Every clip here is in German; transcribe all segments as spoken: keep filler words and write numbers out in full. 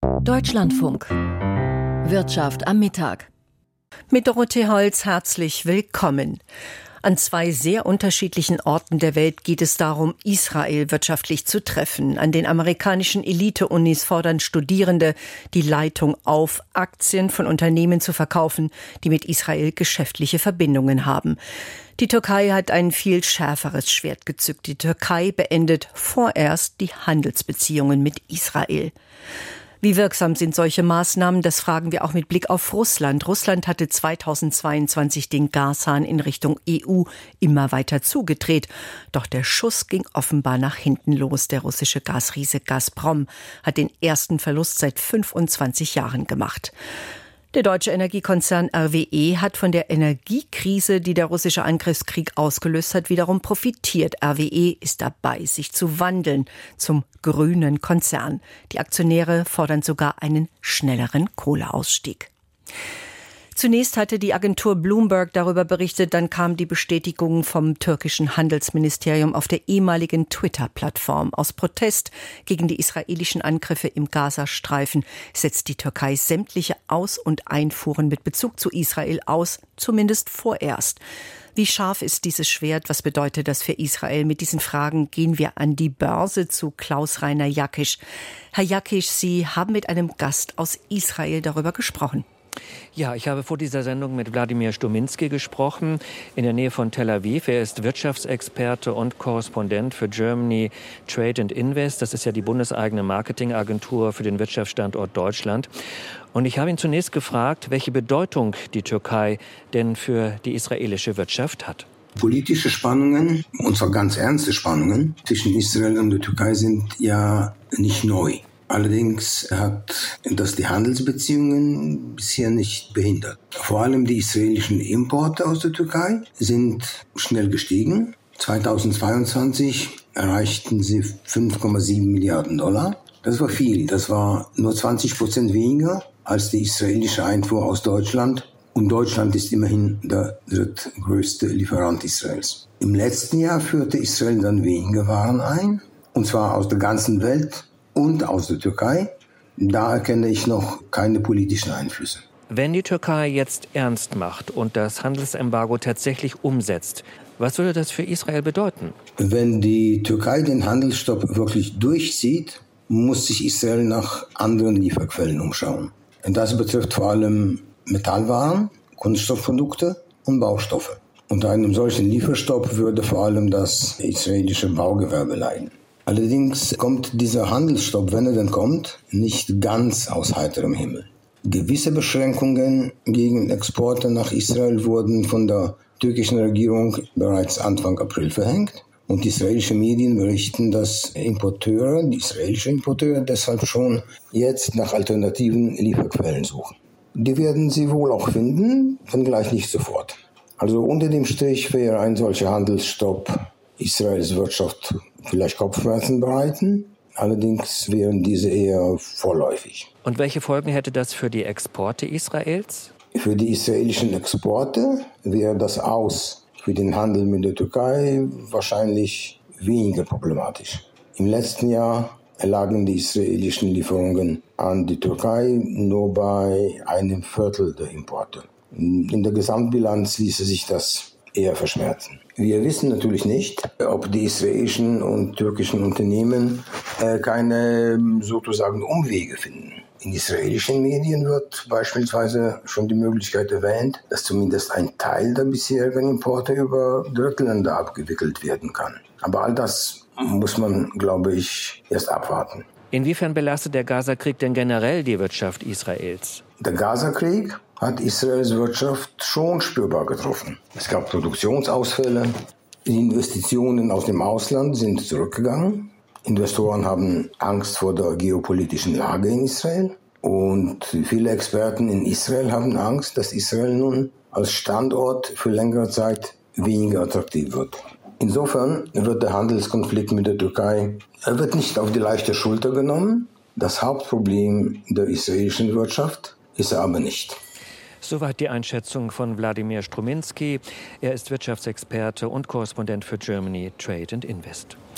Deutschlandfunk. Wirtschaft am Mittag. Mit Dorothee Holz herzlich willkommen. An zwei sehr unterschiedlichen Orten der Welt geht es darum, Israel wirtschaftlich zu treffen. An den amerikanischen Elite-Unis fordern Studierende die Leitung auf, Aktien von Unternehmen zu verkaufen, die mit Israel geschäftliche Verbindungen haben. Die Türkei hat ein viel schärferes Schwert gezückt. Die Türkei beendet vorerst die Handelsbeziehungen mit Israel. Wie wirksam sind solche Maßnahmen? Das fragen wir auch mit Blick auf Russland. Russland hatte zweitausendzweiundzwanzig den Gashahn in Richtung E U immer weiter zugedreht. Doch der Schuss ging offenbar nach hinten los. Der russische Gasriese Gazprom hat den ersten Verlust seit fünfundzwanzig Jahren gemacht. Der deutsche Energiekonzern R W E hat von der Energiekrise, die der russische Angriffskrieg ausgelöst hat, wiederum profitiert. R W E ist dabei, sich zu wandeln zum grünen Konzern. Die Aktionäre fordern sogar einen schnelleren Kohleausstieg. Zunächst hatte die Agentur Bloomberg darüber berichtet, dann kam die Bestätigung vom türkischen Handelsministerium auf der ehemaligen Twitter-Plattform. Aus Protest gegen die israelischen Angriffe im Gazastreifen setzt die Türkei sämtliche Aus- und Einfuhren mit Bezug zu Israel aus, zumindest vorerst. Wie scharf ist dieses Schwert? Was bedeutet das für Israel? Mit diesen Fragen gehen wir an die Börse zu Klaus-Rainer Jackisch. Herr Jackisch, Sie haben mit einem Gast aus Israel darüber gesprochen. Ja, ich habe vor dieser Sendung mit Wladimir Stuminski gesprochen, in der Nähe von Tel Aviv. Er ist Wirtschaftsexperte und Korrespondent für Germany Trade and Invest. Das ist ja die bundeseigene Marketingagentur für den Wirtschaftsstandort Deutschland. Und ich habe ihn zunächst gefragt, welche Bedeutung die Türkei denn für die israelische Wirtschaft hat. Politische Spannungen, und zwar ganz ernste Spannungen, zwischen Israel und der Türkei sind ja nicht neu. Allerdings hat das die Handelsbeziehungen bisher nicht behindert. Vor allem die israelischen Importe aus der Türkei sind schnell gestiegen. zweitausendzweiundzwanzig erreichten sie fünf Komma sieben Milliarden Dollar. Das war viel. Das war nur zwanzig Prozent weniger als die israelische Einfuhr aus Deutschland. Und Deutschland ist immerhin der drittgrößte Lieferant Israels. Im letzten Jahr führte Israel dann weniger Waren ein, und zwar aus der ganzen Welt und aus der Türkei. Da erkenne ich noch keine politischen Einflüsse. Wenn die Türkei jetzt ernst macht und das Handelsembargo tatsächlich umsetzt, was würde das für Israel bedeuten? Wenn die Türkei den Handelsstopp wirklich durchzieht, muss sich Israel nach anderen Lieferquellen umschauen. Und das betrifft vor allem Metallwaren, Kunststoffprodukte und Baustoffe. Unter einem solchen Lieferstopp würde vor allem das israelische Baugewerbe leiden. Allerdings kommt dieser Handelsstopp, wenn er denn kommt, nicht ganz aus heiterem Himmel. Gewisse Beschränkungen gegen Exporte nach Israel wurden von der türkischen Regierung bereits Anfang April verhängt. Und israelische Medien berichten, dass Importeure, die israelischen Importeure, deshalb schon jetzt nach alternativen Lieferquellen suchen. Die werden sie wohl auch finden, wenngleich nicht sofort. Also unter dem Strich wäre ein solcher Handelsstopp Israels Wirtschaft vielleicht Kopfschmerzen bereiten. Allerdings wären diese eher vorläufig. Und welche Folgen hätte das für die Exporte Israels? Für die israelischen Exporte wäre das Aus für den Handel mit der Türkei wahrscheinlich weniger problematisch. Im letzten Jahr erlagen die israelischen Lieferungen an die Türkei nur bei einem Viertel der Importe. In der Gesamtbilanz ließe sich das eher verschmerzen. Wir wissen natürlich nicht, ob die israelischen und türkischen Unternehmen äh, keine sozusagen Umwege finden. In israelischen Medien wird beispielsweise schon die Möglichkeit erwähnt, dass zumindest ein Teil der bisherigen Importe über Drittländer abgewickelt werden kann. Aber all das muss man, glaube ich, erst abwarten. Inwiefern belastet der Gazakrieg denn generell die Wirtschaft Israels? Der Gazakrieg hat Israels Wirtschaft schon spürbar getroffen. Es gab Produktionsausfälle, die Investitionen aus dem Ausland sind zurückgegangen. Investoren haben Angst vor der geopolitischen Lage in Israel. Und viele Experten in Israel haben Angst, dass Israel nun als Standort für längere Zeit weniger attraktiv wird. Insofern wird der Handelskonflikt mit der Türkei er wird nicht auf die leichte Schulter genommen. Das Hauptproblem der israelischen Wirtschaft ist er aber nicht. Soweit die Einschätzung von Wladimir Stuminski. Er ist Wirtschaftsexperte und Korrespondent für Germany Trade and Invest.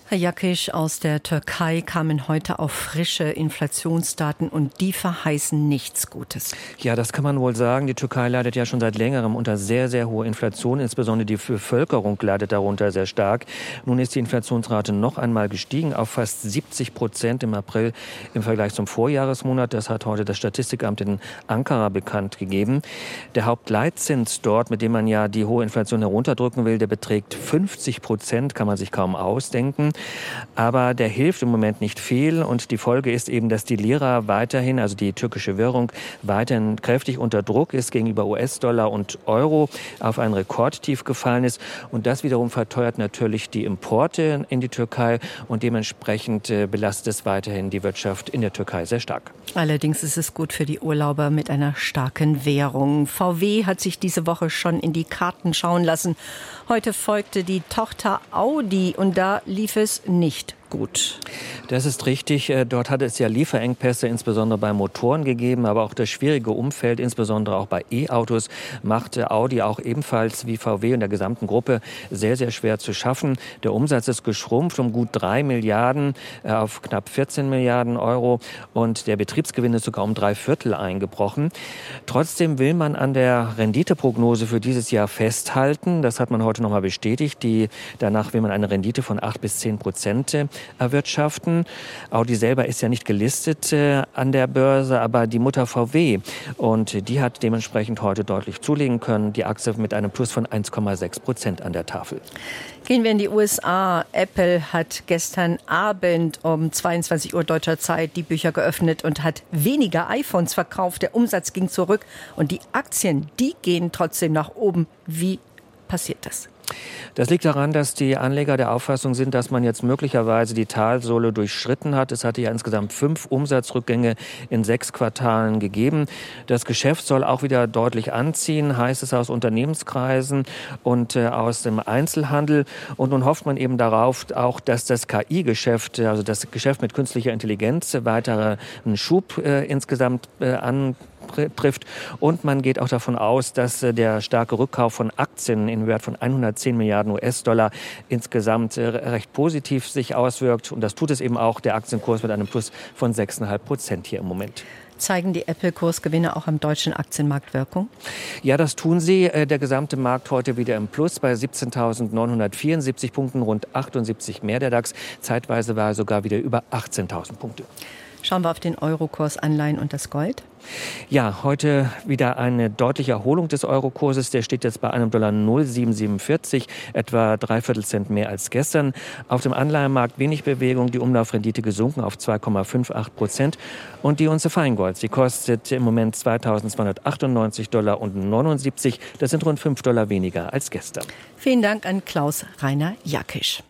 Herr Jakisch, aus der Türkei kamen heute auch frische Inflationsdaten und die verheißen nichts Gutes. Ja, das kann man wohl sagen. Die Türkei leidet ja schon seit längerem unter sehr, sehr hoher Inflation. Insbesondere die Bevölkerung leidet darunter sehr stark. Nun ist die Inflationsrate noch einmal gestiegen auf fast siebzig Prozent im April im Vergleich zum Vorjahresmonat. Das hat heute das Statistikamt in Ankara bekannt gegeben. Der Hauptleitzins dort, mit dem man ja die hohe Inflation herunterdrücken will, der beträgt fünfzig Prozent, kann man sich kaum ausdenken. Aber der hilft im Moment nicht viel und die Folge ist eben, dass die Lira weiterhin, also die türkische Währung, weiterhin kräftig unter Druck ist gegenüber U S-Dollar und Euro, auf ein Rekordtief gefallen ist und das wiederum verteuert natürlich die Importe in die Türkei und dementsprechend belastet es weiterhin die Wirtschaft in der Türkei sehr stark. Allerdings ist es gut für die Urlauber mit einer starken Währung. V W hat sich diese Woche schon in die Karten schauen lassen. Heute folgte die Tochter Audi und da lief es nicht gut. Das ist richtig. Dort hat es ja Lieferengpässe, insbesondere bei Motoren gegeben, aber auch das schwierige Umfeld, insbesondere auch bei E-Autos, machte Audi auch ebenfalls wie V W und der gesamten Gruppe sehr, sehr schwer zu schaffen. Der Umsatz ist geschrumpft um gut drei Milliarden auf knapp vierzehn Milliarden Euro und der Betriebsgewinn ist sogar um drei Viertel eingebrochen. Trotzdem will man an der Renditeprognose für dieses Jahr festhalten. Das hat man heute nochmal bestätigt. Die, danach will man eine Rendite von acht bis zehn Prozent erwirtschaften. Audi selber ist ja nicht gelistet äh, an der Börse, aber die Mutter V W. Und die hat dementsprechend heute deutlich zulegen können. Die Aktie mit einem Plus von eins Komma sechs Prozent an der Tafel. Gehen wir in die U S A. Apple hat gestern Abend um zweiundzwanzig Uhr deutscher Zeit die Bücher geöffnet und hat weniger iPhones verkauft. Der Umsatz ging zurück und die Aktien, die gehen trotzdem nach oben. Wie passiert das? Das liegt daran, dass die Anleger der Auffassung sind, dass man jetzt möglicherweise die Talsohle durchschritten hat. Es hatte ja insgesamt fünf Umsatzrückgänge in sechs Quartalen gegeben. Das Geschäft soll auch wieder deutlich anziehen, heißt es aus Unternehmenskreisen und äh, aus dem Einzelhandel. Und nun hofft man eben darauf auch, dass das K I-Geschäft, also das Geschäft mit künstlicher Intelligenz, weiteren Schub äh, insgesamt äh, an trifft. Und man geht auch davon aus, dass der starke Rückkauf von Aktien im Wert von hundertzehn Milliarden U S-Dollar insgesamt recht positiv sich auswirkt. Und das tut es eben auch. Der Aktienkurs mit einem Plus von sechs Komma fünf Prozent hier im Moment. Zeigen die Apple-Kursgewinne auch am deutschen Aktienmarkt Wirkung? Ja, das tun sie. Der gesamte Markt heute wieder im Plus bei siebzehntausendneunhundertvierundsiebzig Punkten, rund achtundsiebzig mehr der DAX. Zeitweise war er sogar wieder über achtzehntausend Punkte. Schauen wir auf den Eurokurs, Anleihen und das Gold. Ja, heute wieder eine deutliche Erholung des Eurokurses. Der steht jetzt bei einem Dollar null Komma siebensiebenundvierzig, etwa dreiviertel Cent mehr als gestern. Auf dem Anleihenmarkt wenig Bewegung, die Umlaufrendite gesunken auf zwei Komma achtundfünfzig Prozent. Und die Unze Feingold, sie kostet im Moment zweitausendzweihundertachtundneunzig Dollar und neunundsiebzig. Das sind rund fünf Dollar weniger als gestern. Vielen Dank an Klaus-Rainer Jakisch.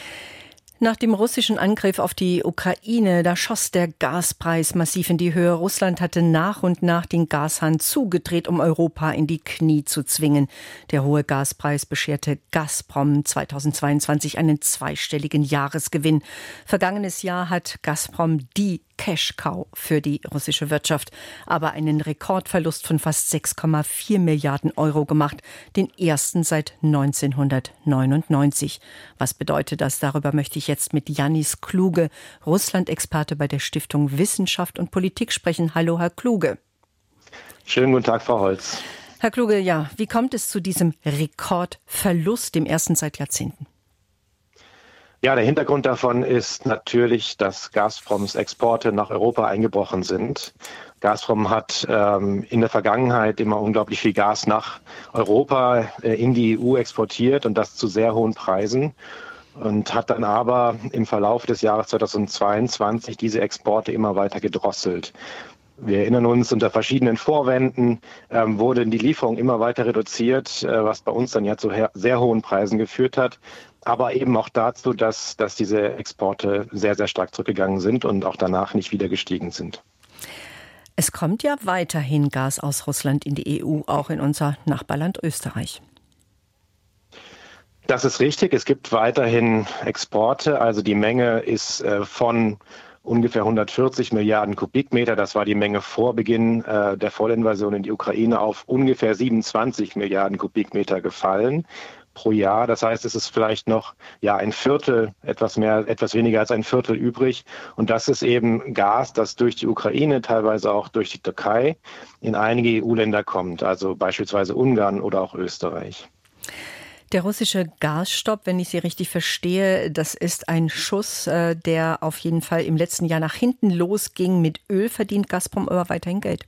Nach dem russischen Angriff auf die Ukraine, da schoss der Gaspreis massiv in die Höhe. Russland hatte nach und nach den Gashahn zugedreht, um Europa in die Knie zu zwingen. Der hohe Gaspreis bescherte Gazprom zweitausendzweiundzwanzig einen zweistelligen Jahresgewinn. Vergangenes Jahr hat Gazprom die Cash-Cow für die russische Wirtschaft, aber einen Rekordverlust von fast sechs Komma vier Milliarden Euro gemacht, den ersten seit neunzehnhundertneunundneunzig. Was bedeutet das? Darüber möchte ich jetzt mit Janis Kluge, Russland-Experte bei der Stiftung Wissenschaft und Politik sprechen. Hallo, Herr Kluge. Schönen guten Tag, Frau Holz. Herr Kluge, ja, wie kommt es zu diesem Rekordverlust, dem ersten seit Jahrzehnten? Ja, der Hintergrund davon ist natürlich, dass Gazproms Exporte nach Europa eingebrochen sind. Gazprom hat ähm, in der Vergangenheit immer unglaublich viel Gas nach Europa, äh, in die E U exportiert und das zu sehr hohen Preisen. Und hat dann aber im Verlauf des Jahres zweitausendzweiundzwanzig diese Exporte immer weiter gedrosselt. Wir erinnern uns, unter verschiedenen Vorwänden ähm, wurden die Lieferungen immer weiter reduziert, äh, was bei uns dann ja zu sehr hohen Preisen geführt hat. Aber eben auch dazu, dass, dass diese Exporte sehr, sehr stark zurückgegangen sind und auch danach nicht wieder gestiegen sind. Es kommt ja weiterhin Gas aus Russland in die E U, auch in unser Nachbarland Österreich. Das ist richtig. Es gibt weiterhin Exporte. Also die Menge ist äh, von ungefähr hundertvierzig Milliarden Kubikmeter. Das war die Menge vor Beginn äh, der Vollinvasion in die Ukraine auf ungefähr siebenundzwanzig Milliarden Kubikmeter gefallen. pro Jahr. Das heißt, es ist vielleicht noch ja ein Viertel, etwas mehr, etwas weniger als ein Viertel übrig. Und das ist eben Gas, das durch die Ukraine, teilweise auch durch die Türkei, in einige E U-Länder kommt, also beispielsweise Ungarn oder auch Österreich. Der russische Gasstopp, wenn ich Sie richtig verstehe, das ist ein Schuss, der auf jeden Fall im letzten Jahr nach hinten losging. Mit Öl verdient Gazprom aber weiterhin Geld.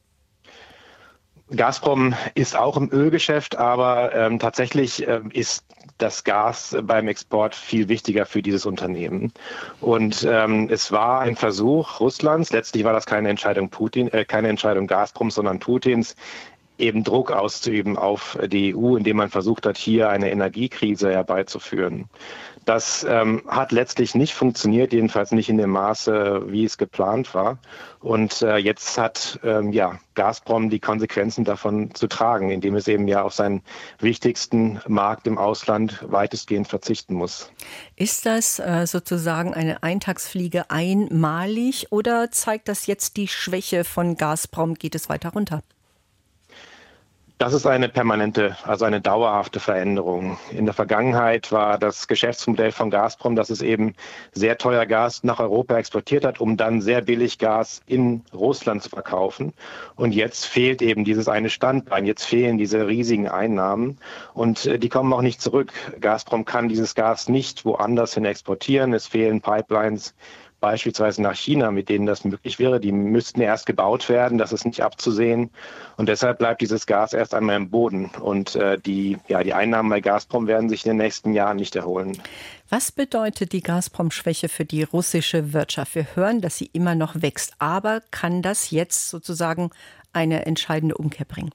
Gazprom ist auch im Ölgeschäft, aber ähm, tatsächlich ähm, ist das Gas beim Export viel wichtiger für dieses Unternehmen. Und ähm, es war ein Versuch Russlands, letztlich war das keine Entscheidung Putin, äh, keine Entscheidung Gazproms, sondern Putins, eben Druck auszuüben auf die E U, indem man versucht hat, hier eine Energiekrise herbeizuführen. Das ähm, hat letztlich nicht funktioniert, jedenfalls nicht in dem Maße, wie es geplant war. Und äh, jetzt hat ähm, ja, Gazprom die Konsequenzen davon zu tragen, indem es eben ja auf seinen wichtigsten Markt im Ausland weitestgehend verzichten muss. Ist das äh, sozusagen eine Eintagsfliege einmalig oder zeigt das jetzt die Schwäche von Gazprom? Geht es weiter runter? Das ist eine permanente, also eine dauerhafte Veränderung. In der Vergangenheit war das Geschäftsmodell von Gazprom, dass es eben sehr teuer Gas nach Europa exportiert hat, um dann sehr billig Gas in Russland zu verkaufen. Und jetzt fehlt eben dieses eine Standbein. Jetzt fehlen diese riesigen Einnahmen und die kommen auch nicht zurück. Gazprom kann dieses Gas nicht woanders hin exportieren. Es fehlen Pipelines, beispielsweise nach China, mit denen das möglich wäre. Die müssten erst gebaut werden, das ist nicht abzusehen. Und deshalb bleibt dieses Gas erst einmal im Boden. Und äh, die, ja, die Einnahmen bei Gazprom werden sich in den nächsten Jahren nicht erholen. Was bedeutet die Gazprom-Schwäche für die russische Wirtschaft? Wir hören, dass sie immer noch wächst. Aber kann das jetzt sozusagen eine entscheidende Umkehr bringen?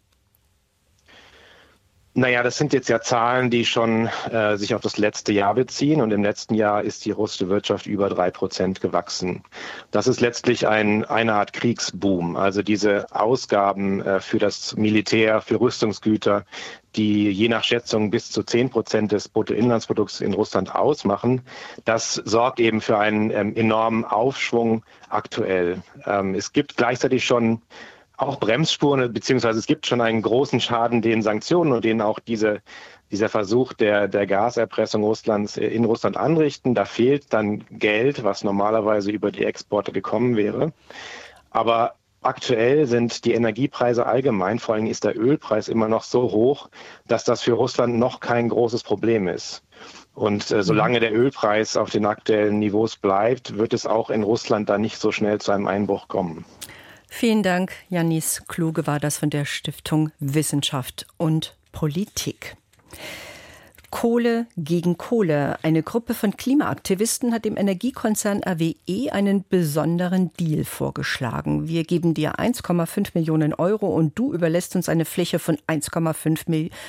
Naja, das sind jetzt ja Zahlen, die schon äh, sich auf das letzte Jahr beziehen. Und im letzten Jahr ist die russische Wirtschaft über drei Prozent gewachsen. Das ist letztlich ein, eine Art Kriegsboom. Also diese Ausgaben äh, für das Militär, für Rüstungsgüter, die je nach Schätzung bis zu zehn Prozent des Bruttoinlandsprodukts in Russland ausmachen, das sorgt eben für einen ähm, enormen Aufschwung aktuell. Ähm, es gibt gleichzeitig schon auch Bremsspuren, beziehungsweise es gibt schon einen großen Schaden den Sanktionen und denen auch diese, dieser Versuch der, der Gaserpressung Russlands in Russland anrichten. Da fehlt dann Geld, was normalerweise über die Exporte gekommen wäre. Aber aktuell sind die Energiepreise allgemein, vor allem ist der Ölpreis immer noch so hoch, dass das für Russland noch kein großes Problem ist. Und äh, solange der Ölpreis auf den aktuellen Niveaus bleibt, wird es auch in Russland dann nicht so schnell zu einem Einbruch kommen. Vielen Dank, Yannis Kluge war das von der Stiftung Wissenschaft und Politik. Kohle gegen Kohle. Eine Gruppe von Klimaaktivisten hat dem Energiekonzern R W E einen besonderen Deal vorgeschlagen. Wir geben dir eins Komma fünf Millionen Euro und du überlässt uns eine Fläche von eins Komma fünf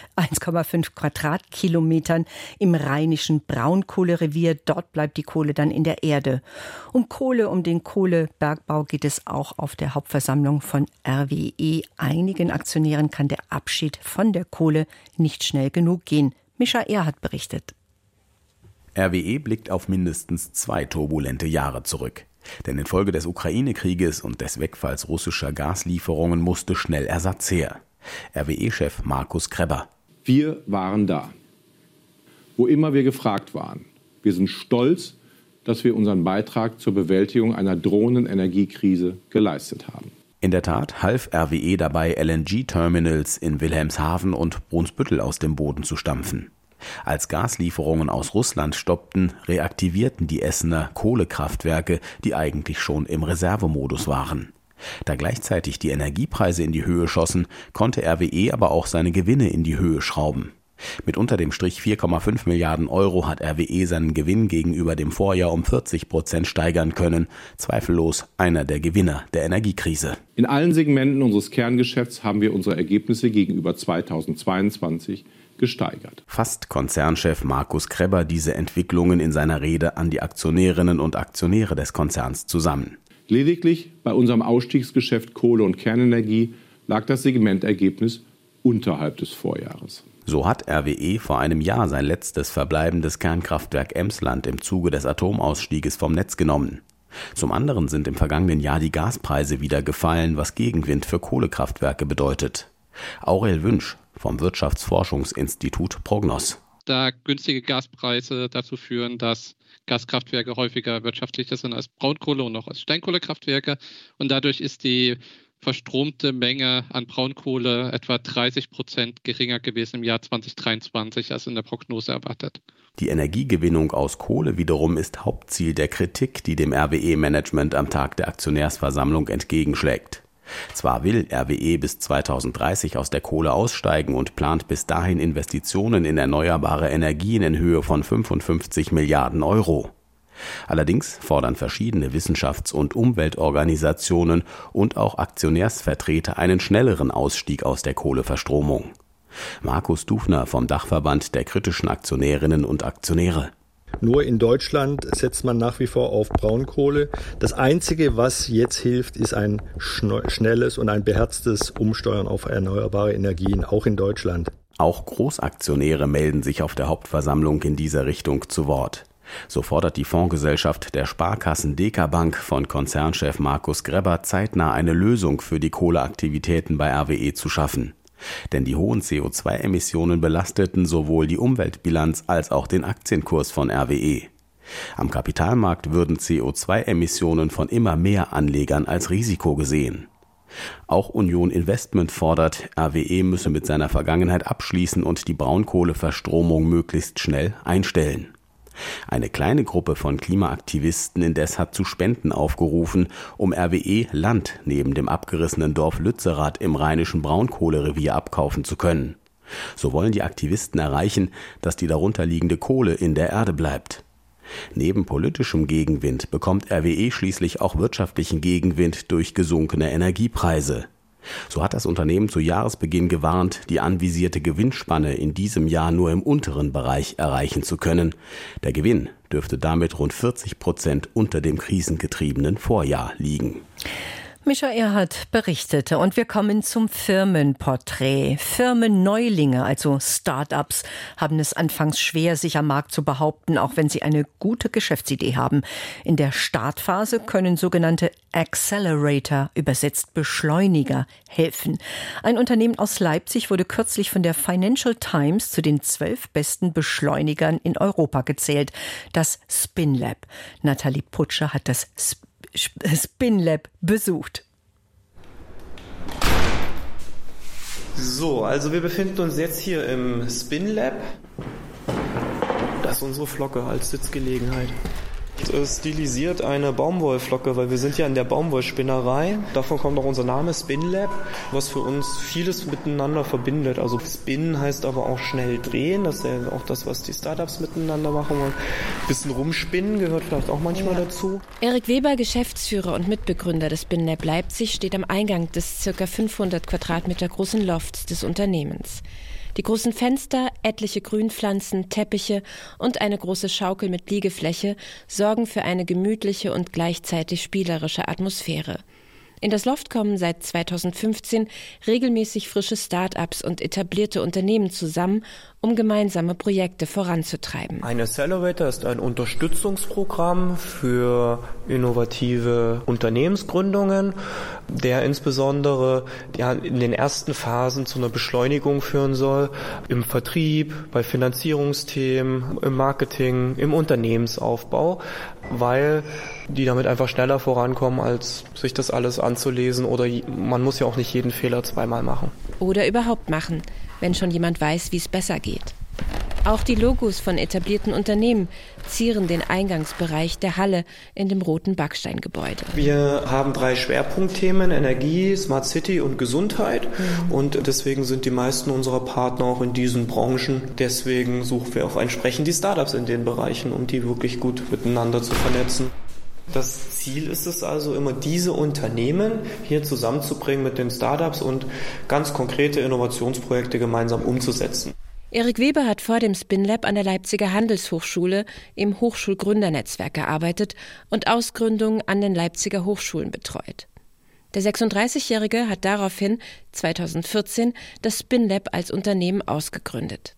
Quadratkilometern im rheinischen Braunkohlerevier. Dort bleibt die Kohle dann in der Erde. Um Kohle, um den Kohlebergbau geht es auch auf der Hauptversammlung von R W E. Einigen Aktionären kann der Abschied von der Kohle nicht schnell genug gehen. Mischa Erhardt berichtet. R W E blickt auf mindestens zwei turbulente Jahre zurück. Denn infolge des Ukraine-Krieges und des Wegfalls russischer Gaslieferungen musste schnell Ersatz her. R W E-Chef Markus Kreber. Wir waren da, wo immer wir gefragt waren. Wir sind stolz, dass wir unseren Beitrag zur Bewältigung einer drohenden Energiekrise geleistet haben. In der Tat half R W E dabei, L N G-Terminals in Wilhelmshaven und Brunsbüttel aus dem Boden zu stampfen. Als Gaslieferungen aus Russland stoppten, reaktivierten die Essener Kohlekraftwerke, die eigentlich schon im Reservemodus waren. Da gleichzeitig die Energiepreise in die Höhe schossen, konnte R W E aber auch seine Gewinne in die Höhe schrauben. Mit unter dem Strich vier Komma fünf Milliarden Euro hat R W E seinen Gewinn gegenüber dem Vorjahr um vierzig Prozent steigern können. Zweifellos einer der Gewinner der Energiekrise. In allen Segmenten unseres Kerngeschäfts haben wir unsere Ergebnisse gegenüber zweitausendzweiundzwanzig gesteigert. Fasst Konzernchef Markus Kreber diese Entwicklungen in seiner Rede an die Aktionärinnen und Aktionäre des Konzerns zusammen. Lediglich bei unserem Ausstiegsgeschäft Kohle und Kernenergie lag das Segmentergebnis unterhalb des Vorjahres. So hat R W E vor einem Jahr sein letztes verbleibendes Kernkraftwerk Emsland im Zuge des Atomausstieges vom Netz genommen. Zum anderen sind im vergangenen Jahr die Gaspreise wieder gefallen, was Gegenwind für Kohlekraftwerke bedeutet. Aurel Wünsch vom Wirtschaftsforschungsinstitut Prognos. da günstige Gaspreise dazu führen, dass Gaskraftwerke häufiger wirtschaftlicher sind als Braunkohle und auch als Steinkohlekraftwerke. Und dadurch ist die verstromte Menge an Braunkohle etwa dreißig Prozent geringer gewesen im Jahr zwanzig dreiundzwanzig als in der Prognose erwartet. Die Energiegewinnung aus Kohle wiederum ist Hauptziel der Kritik, die dem R W E-Management am Tag der Aktionärsversammlung entgegenschlägt. Zwar will R W E bis zweitausenddreißig aus der Kohle aussteigen und plant bis dahin Investitionen in erneuerbare Energien in Höhe von fünfundfünfzig Milliarden Euro. Allerdings fordern verschiedene Wissenschafts- und Umweltorganisationen und auch Aktionärsvertreter einen schnelleren Ausstieg aus der Kohleverstromung. Markus Dufner vom Dachverband der kritischen Aktionärinnen und Aktionäre. Nur in Deutschland setzt man nach wie vor auf Braunkohle. Das Einzige, was jetzt hilft, ist ein schnelles und ein beherztes Umsteuern auf erneuerbare Energien, auch in Deutschland. Auch Großaktionäre melden sich auf der Hauptversammlung in dieser Richtung zu Wort. So fordert die Fondsgesellschaft der Sparkassen Dekabank von Konzernchef Markus Grebber zeitnah eine Lösung für die Kohleaktivitäten bei R W E zu schaffen. Denn die hohen C O zwei Emissionen belasteten sowohl die Umweltbilanz als auch den Aktienkurs von R W E. Am Kapitalmarkt würden C O zwei Emissionen von immer mehr Anlegern als Risiko gesehen. Auch Union Investment fordert, R W E müsse mit seiner Vergangenheit abschließen und die Braunkohleverstromung möglichst schnell einstellen. Eine kleine Gruppe von Klimaaktivisten indes hat zu Spenden aufgerufen, um R W E Land neben dem abgerissenen Dorf Lützerath im rheinischen Braunkohlerevier abkaufen zu können. So wollen die Aktivisten erreichen, dass die darunterliegende Kohle in der Erde bleibt. Neben politischem Gegenwind bekommt R W E schließlich auch wirtschaftlichen Gegenwind durch gesunkene Energiepreise. So hat das Unternehmen zu Jahresbeginn gewarnt, die anvisierte Gewinnspanne in diesem Jahr nur im unteren Bereich erreichen zu können. Der Gewinn dürfte damit rund vierzig Prozent unter dem krisengetriebenen Vorjahr liegen. Micha Erhardt berichtete und wir kommen zum Firmenporträt. Firmenneulinge, also Start-ups, haben es anfangs schwer, sich am Markt zu behaupten, auch wenn sie eine gute Geschäftsidee haben. In der Startphase können sogenannte Accelerator, übersetzt Beschleuniger, helfen. Ein Unternehmen aus Leipzig wurde kürzlich von der Financial Times zu den zwölf besten Beschleunigern in Europa gezählt. Das SpinLab. Nathalie Putscher hat das SpinLab SpinLab besucht. So, also wir befinden uns jetzt hier im SpinLab. Das ist unsere Flocke als Sitzgelegenheit. Stilisiert eine Baumwollflocke, weil wir sind ja in der Baumwollspinnerei. Davon kommt auch unser Name SpinLab, was für uns vieles miteinander verbindet. Also Spin heißt aber auch schnell drehen. Das ist ja auch das, was die Startups miteinander machen wollen. Ein bisschen rumspinnen gehört vielleicht auch manchmal ja. dazu. Erik Weber, Geschäftsführer und Mitbegründer des SpinLab Leipzig, steht am Eingang des ca. fünfhundert Quadratmeter großen Lofts des Unternehmens. Die großen Fenster, etliche Grünpflanzen, Teppiche und eine große Schaukel mit Liegefläche sorgen für eine gemütliche und gleichzeitig spielerische Atmosphäre. In das Loft kommen seit zweitausendfünfzehn regelmäßig frische Start-ups und etablierte Unternehmen zusammen, um gemeinsame Projekte voranzutreiben. Ein Accelerator ist ein Unterstützungsprogramm für innovative Unternehmensgründungen, der insbesondere ja, in den ersten Phasen zu einer Beschleunigung führen soll, im Vertrieb, bei Finanzierungsthemen, im Marketing, im Unternehmensaufbau, weil die damit einfach schneller vorankommen, als sich das alles anzulesen, oder man muss ja auch nicht jeden Fehler zweimal machen. Oder überhaupt machen, wenn schon jemand weiß, wie es besser geht. Auch die Logos von etablierten Unternehmen zieren den Eingangsbereich der Halle in dem roten Backsteingebäude. Wir haben drei Schwerpunktthemen: Energie, Smart City und Gesundheit. Mhm. Und deswegen sind die meisten unserer Partner auch in diesen Branchen. Deswegen suchen wir auch entsprechend die Startups in den Bereichen, um die wirklich gut miteinander zu vernetzen. Das Ziel ist es also immer, diese Unternehmen hier zusammenzubringen mit den Startups und ganz konkrete Innovationsprojekte gemeinsam umzusetzen. Erik Weber hat vor dem SpinLab an der Leipziger Handelshochschule im Hochschulgründernetzwerk gearbeitet und Ausgründungen an den Leipziger Hochschulen betreut. Der sechsunddreißigjährige hat daraufhin zweitausendvierzehn das SpinLab als Unternehmen ausgegründet.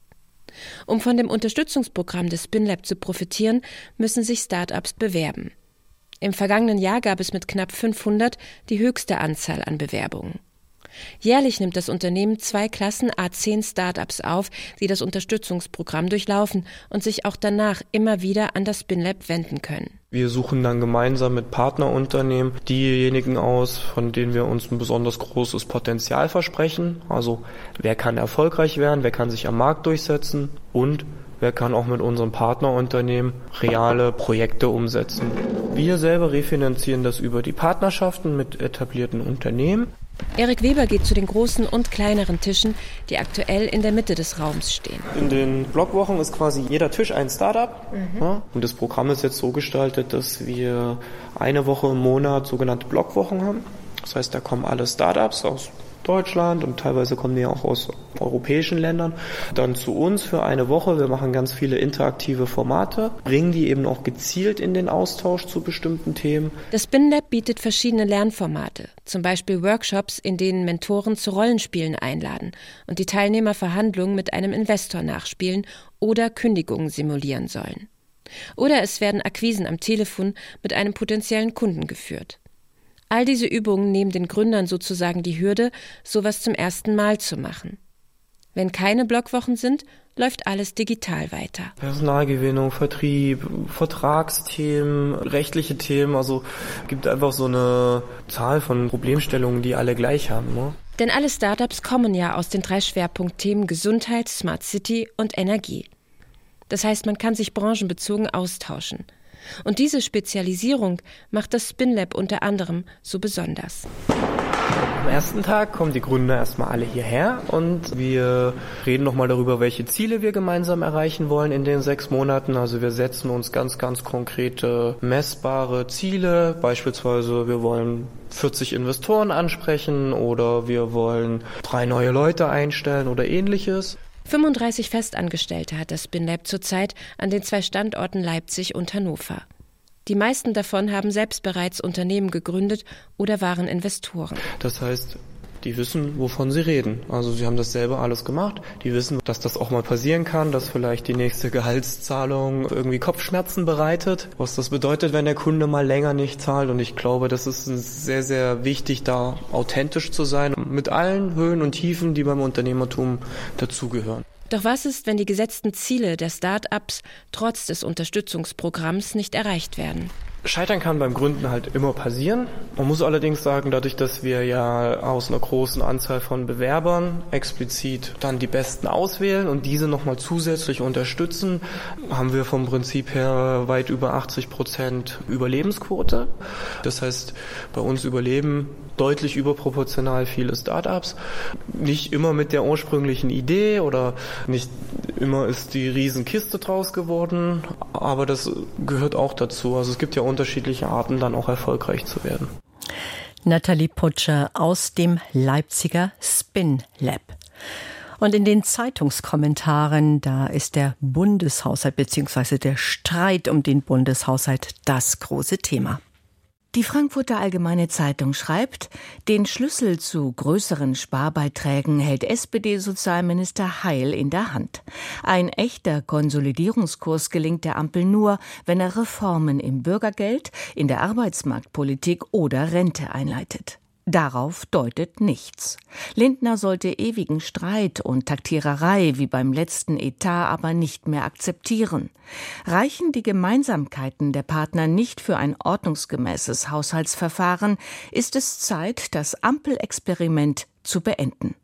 Um von dem Unterstützungsprogramm des SpinLab zu profitieren, müssen sich Start-ups bewerben. Im vergangenen Jahr gab es mit knapp fünfhundert die höchste Anzahl an Bewerbungen. Jährlich nimmt das Unternehmen zwei Klassen A zehn Startups auf, die das Unterstützungsprogramm durchlaufen und sich auch danach immer wieder an das SpinLab wenden können. Wir suchen dann gemeinsam mit Partnerunternehmen diejenigen aus, von denen wir uns ein besonders großes Potenzial versprechen. Also wer kann erfolgreich werden, wer kann sich am Markt durchsetzen und wer kann auch mit unserem Partnerunternehmen reale Projekte umsetzen. Wir selber refinanzieren das über die Partnerschaften mit etablierten Unternehmen. Erik Weber geht zu den großen und kleineren Tischen, die aktuell in der Mitte des Raums stehen. In den Blockwochen ist quasi jeder Tisch ein Startup. Mhm. Ja, und das Programm ist jetzt so gestaltet, dass wir eine Woche im Monat sogenannte Blockwochen haben. Das heißt, da kommen alle Startups aus Deutschland und teilweise kommen die auch aus europäischen Ländern dann zu uns für eine Woche. Wir machen ganz viele interaktive Formate, bringen die eben auch gezielt in den Austausch zu bestimmten Themen. Das SpinLab bietet verschiedene Lernformate, zum Beispiel Workshops, in denen Mentoren zu Rollenspielen einladen und die Teilnehmer Verhandlungen mit einem Investor nachspielen oder Kündigungen simulieren sollen. Oder es werden Akquisen am Telefon mit einem potenziellen Kunden geführt. All diese Übungen nehmen den Gründern sozusagen die Hürde, sowas zum ersten Mal zu machen. Wenn keine Blockwochen sind, läuft alles digital weiter. Personalgewinnung, Vertrieb, Vertragsthemen, rechtliche Themen, also gibt einfach so eine Zahl von Problemstellungen, die alle gleich haben, ne? Denn alle Startups kommen ja aus den drei Schwerpunktthemen Gesundheit, Smart City und Energie. Das heißt, man kann sich branchenbezogen austauschen. Und diese Spezialisierung macht das SpinLab unter anderem so besonders. Am ersten Tag kommen die Gründer erstmal alle hierher und wir reden nochmal darüber, welche Ziele wir gemeinsam erreichen wollen in den sechs Monaten. Also wir setzen uns ganz, ganz konkrete, messbare Ziele. Beispielsweise wir wollen vierzig Investoren ansprechen oder wir wollen drei neue Leute einstellen oder ähnliches. fünfunddreißig Festangestellte hat das SpinLab zurzeit an den zwei Standorten Leipzig und Hannover. Die meisten davon haben selbst bereits Unternehmen gegründet oder waren Investoren. Das heißt, die wissen, wovon sie reden. Also sie haben das selber alles gemacht. Die wissen, dass das auch mal passieren kann, dass vielleicht die nächste Gehaltszahlung irgendwie Kopfschmerzen bereitet. Was das bedeutet, wenn der Kunde mal länger nicht zahlt. Und ich glaube, das ist sehr, sehr wichtig, da authentisch zu sein. Mit allen Höhen und Tiefen, die beim Unternehmertum dazugehören. Doch was ist, wenn die gesetzten Ziele der Start-ups trotz des Unterstützungsprogramms nicht erreicht werden? Scheitern kann beim Gründen halt immer passieren. Man muss allerdings sagen, dadurch, dass wir ja aus einer großen Anzahl von Bewerbern explizit dann die Besten auswählen und diese nochmal zusätzlich unterstützen, haben wir vom Prinzip her weit über achtzig Prozent Überlebensquote. Das heißt, bei uns überleben deutlich überproportional viele Startups. Nicht immer mit der ursprünglichen Idee oder nicht immer ist die Riesenkiste draus geworden, aber das gehört auch dazu. Also es gibt ja unterschiedliche Arten, dann auch erfolgreich zu werden. Nathalie Putscher aus dem Leipziger SpinLab. Und in den Zeitungskommentaren, da ist der Bundeshaushalt bzw. der Streit um den Bundeshaushalt das große Thema. Die Frankfurter Allgemeine Zeitung schreibt, den Schlüssel zu größeren Sparbeiträgen hält S P D-Sozialminister Heil in der Hand. Ein echter Konsolidierungskurs gelingt der Ampel nur, wenn er Reformen im Bürgergeld, in der Arbeitsmarktpolitik oder Rente einleitet. Darauf deutet nichts. Lindner sollte ewigen Streit und Taktiererei wie beim letzten Etat aber nicht mehr akzeptieren. Reichen die Gemeinsamkeiten der Partner nicht für ein ordnungsgemäßes Haushaltsverfahren, ist es Zeit, das Ampelexperiment zu beenden.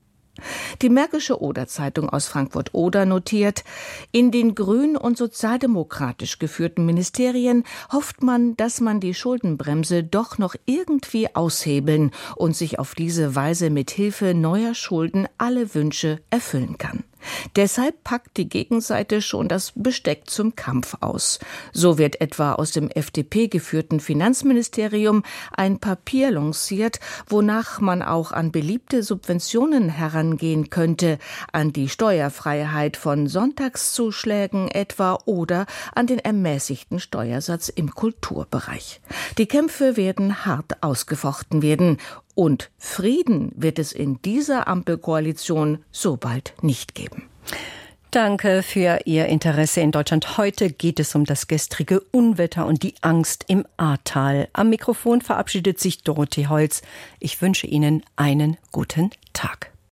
Die Märkische Oder-Zeitung aus Frankfurt-Oder notiert, in den grün- und sozialdemokratisch geführten Ministerien hofft man, dass man die Schuldenbremse doch noch irgendwie aushebeln und sich auf diese Weise mit Hilfe neuer Schulden alle Wünsche erfüllen kann. Deshalb packt die Gegenseite schon das Besteck zum Kampf aus. So wird etwa aus dem F D P-geführten Finanzministerium ein Papier lanciert, wonach man auch an beliebte Subventionen herangehen könnte, an die Steuerfreiheit von Sonntagszuschlägen etwa oder an den ermäßigten Steuersatz im Kulturbereich. Die Kämpfe werden hart ausgefochten werden. Und Frieden wird es in dieser Ampelkoalition so bald nicht geben. Danke für Ihr Interesse in Deutschland. Heute geht es um das gestrige Unwetter und die Angst im Ahrtal. Am Mikrofon verabschiedet sich Dorothee Holz. Ich wünsche Ihnen einen guten Tag.